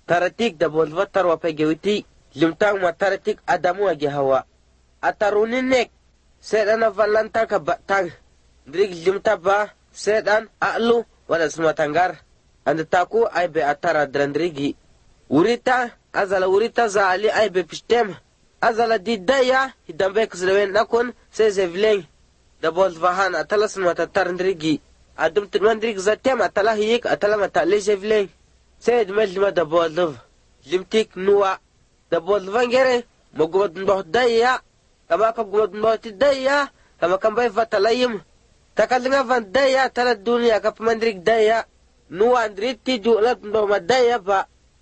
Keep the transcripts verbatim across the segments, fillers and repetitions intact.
taratik da bolva tarwa pegewiti limtang ma taratik adamu agi hawa atarunin nek sedan valanta ka batang drig limta ba sedan alu wala sumatangar andataku aybe atara drandrigi urita azala urita za ali aybe pistem azala didaya hidambe kuslewen nakon sezevleng da bolva han atala sumatarndrigi adum tudmandrig zatem atala hiyik atala mata lejevleng سيد مجلمة دبولف لمتيك نوا دبولف انجري مقود نبوح دايا كما كم قود نبوح دايا كما كم بيفا تلايم تكالنغا فان دايا تلا الدنيا كف مندريك دايا نوا اندريد تيجو لات نبوح ما دايا فا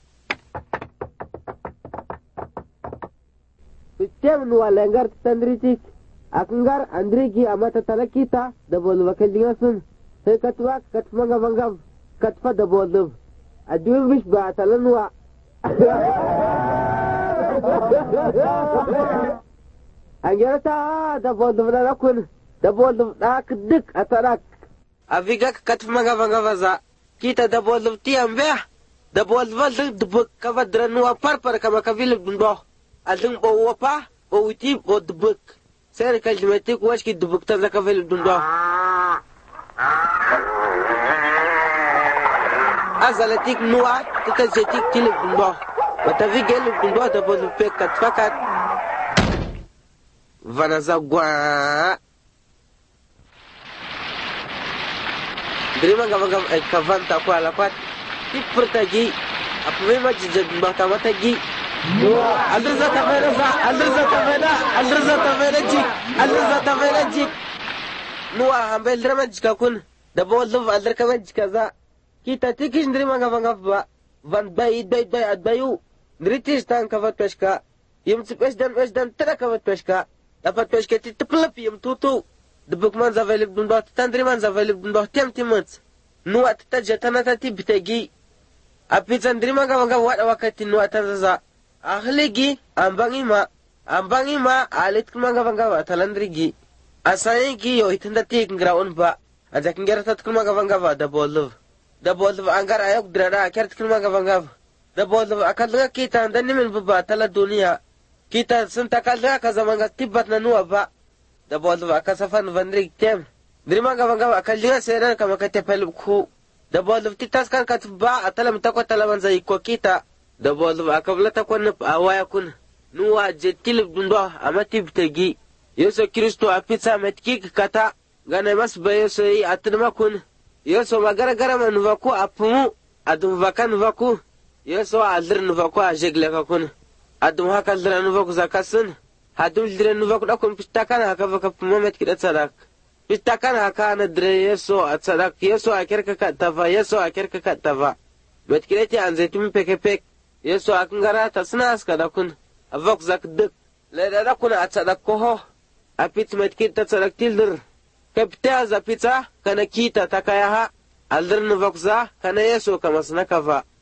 بيتيم نوا لنغار تندريتيك اكنغار اندريكي اما تتلا كيتا دبولف كالنغا سن هي كتواك كتفنغا فنغا كتفا دبولف أدوي مش بعتلنوا أجرتا دبول دبلا لكون دبول دبلا كدك أتراك أفيجاك كتف مغا فنغا كيتا دبول دبتيام بيه دبول دبل دبك كفدرنوا باربر كما كفيل بندو أدن بووبا بوتيب بودبك سير كلمتك واش كي دبك تزا كفيل بندو azalatik nuwa tutazetik tilib ndo watavi gelib ndo da bozu pekat fakat vanaza gwa drima gava gava kavanta kwa la kwat tipurtagi apwe majid ndo tamatagi alirza tafera alirza tafera alirza tafera jik alirza tafera jik nuwa hambel drama jikakun da bozu alirka kama jikaza kita tikish ndri manga vanga va van bay bay bay adbayu ndritis tan kavat peshka yim tspesh dan wesh dan tra kavat peshka dapat peshka ti tplap yim tutu dbuk man zavelib dundo tandri man zavelib dundo tem timats nu atta jatana tati bitegi apitsa ndri manga vanga wada wakati nu ataza ahligi ambangi ma ambangi ma alit manga vanga wa talandrigi asayigi yo itanda tik ngraun ba ajak ngerata tkuma vanga va da bolov da bolov angar ayok drada kert kilma gavangав da bolov akalga kita danni min baba tala duniya kita sun takalga ka zamanga tibbat na nuwa ba da bolov akasafan vandrik tem drima gavangав akalga seran kama ka tepel khu da bolov titas kan ka ba atala mtakwa tala manza iko kita da bolov akabla takon awaya kun nuwa jetil dundo amati bitegi yeso kristo apitsa metkik kata gane mas bayeso yi atnama kun yeso magara gara man vaku apumu adum vakan vaku yeso aldir nuvaku ajegle kakun adum hakal dira nuvaku zakasun adum dira nuvaku dakun pistakan haka vaka pumamet kidat sadak pistakan haka na dire yeso atsadak yeso akerka katava yeso akerka katava metkireti anzetim pekepek yeso akngara tasna askadakun avak zakdik leda dakun atsadak koho apit metkit tatsadak tildir kapta za pizza kana kita takayaha aldir nuvakza kana yeso kamasnakava